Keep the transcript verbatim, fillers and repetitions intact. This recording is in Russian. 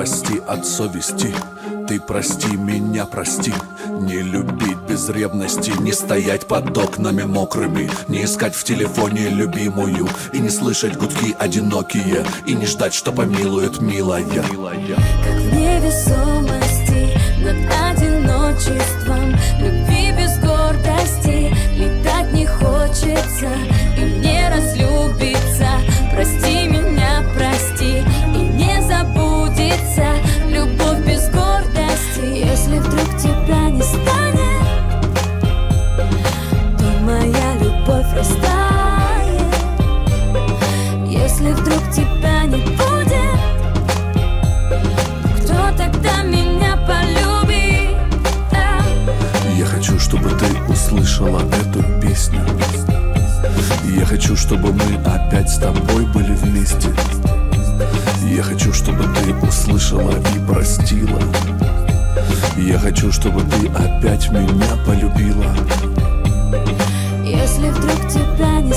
спасти от совести. Ты прости меня, прости. Не любить без ревности, не стоять под окнами мокрыми, не искать в телефоне любимую и не слышать гудки одинокие, и не ждать, что помилует милая. Как в невесомости над одиночеством, любви без гордости, летать не хочется и мне разлюбиться. Прости меня, прости, и не забудется любовь без гордости. Если вдруг тебя не станет, то моя любовь растает. Если вдруг тебя не будет, кто тогда меня полюбит? Да. Я хочу, чтобы ты услышала эту песню. Я хочу, чтобы мы опять с тобой были вместе. Я хочу, чтобы ты услышала и простила. Я хочу, чтобы ты опять меня полюбила. Если вдруг тебя не